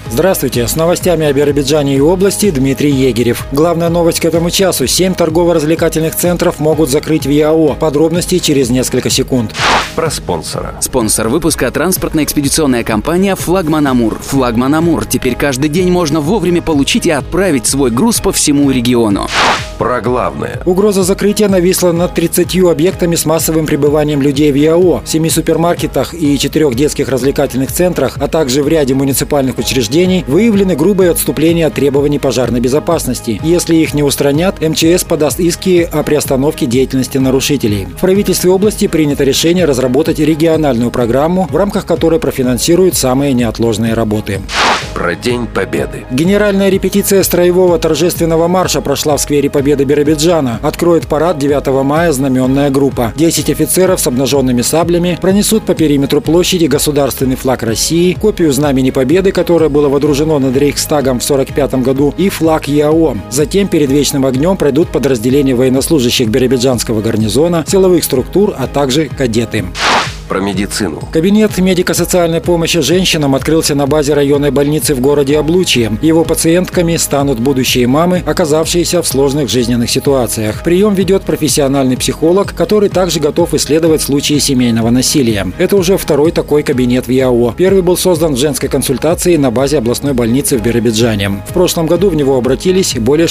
Здравствуйте, с новостями о Биробиджане и области Дмитрий Егерев. Главная новость к этому часу. 7 торгово-развлекательных центров могут закрыть в ЯО. Подробности через несколько секунд. Про спонсора. Спонсор выпуска — транспортно-экспедиционная компания «Флагман Амур». «Флагман Амур». Теперь каждый день можно вовремя получить и отправить свой груз по всему региону. Про главное. Угроза закрытия нависла над 30 объектами с массовым пребыванием людей в ЯО, 7 супермаркетах и 4 детских развлекательных центрах, а также в ряде муниципальных учреждений выявлены грубые отступления от требований пожарной безопасности. Если их не устранят, МЧС подаст иски о приостановке деятельности нарушителей. В правительстве области принято решение разработать региональную программу, в рамках которой профинансируют самые неотложные работы. Про День Победы. Генеральная репетиция строевого торжественного марша прошла в сквере Победы Биробиджана. Откроет парад 9 мая знаменная группа. 10 офицеров с обнаженными саблями пронесут по периметру площади государственный флаг России, копию Знамени Победы, которое было водружено над Рейхстагом в 1945 году, и флаг ЯО. Затем перед вечным огнем пройдут подразделения военнослужащих Биробиджанского гарнизона, силовых структур, а также кадеты. Про медицину. Кабинет медико-социальной помощи женщинам открылся на базе районной больницы в городе Облучье. Его пациентками станут будущие мамы, оказавшиеся в сложных жизненных ситуациях. Прием ведет профессиональный психолог, который также готов исследовать случаи семейного насилия. Это уже второй такой кабинет в ЯО. Первый был создан в женской консультации на базе областной больницы в Биробиджане. В прошлом году в него обратились более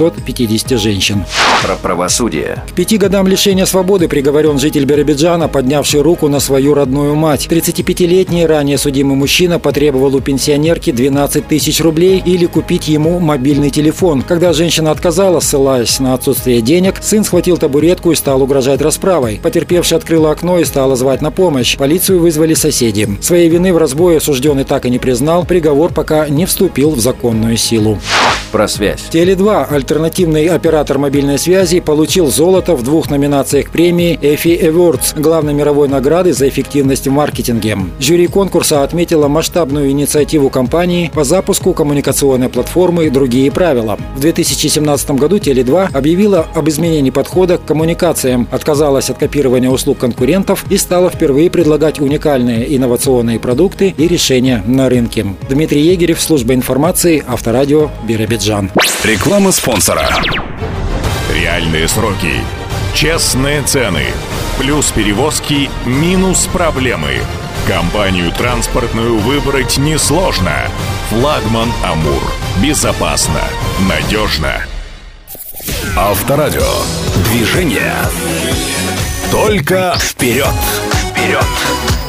650 женщин. Про правосудие. К 5 годам лишения свободы приговорен житель Биробиджана, поднявший руку на свою родную мать. 35-летний ранее судимый мужчина потребовал у пенсионерки 12 тысяч рублей или купить ему мобильный телефон. Когда женщина отказала, ссылаясь на отсутствие денег, сын схватил табуретку и стал угрожать расправой. Потерпевшая открыла окно и стала звать на помощь. Полицию вызвали соседи. Своей вины в разбое осужденный так и не признал. Приговор пока не вступил в законную силу. Про связь. Теле2, альтернативный оператор мобильной связи, получил золото в 2 номинациях премии EFI Awards, главной мировой награды за эффективность в маркетинге. Жюри конкурса отметило масштабную инициативу компании по запуску коммуникационной платформы и другие правила. В 2017 году Теле2 объявила об изменении подхода к коммуникациям, отказалась от копирования услуг конкурентов и стала впервые предлагать уникальные инновационные продукты и решения на рынке. Дмитрий Егерев, служба информации, Авторадио, Биробиджан. Реклама спонсора. Реальные сроки, честные цены, плюс перевозки, минус проблемы. Компанию транспортную выбрать несложно. Флагман Амур. Безопасно, надежно. Авторадио. Движение. Только вперед. Вперед.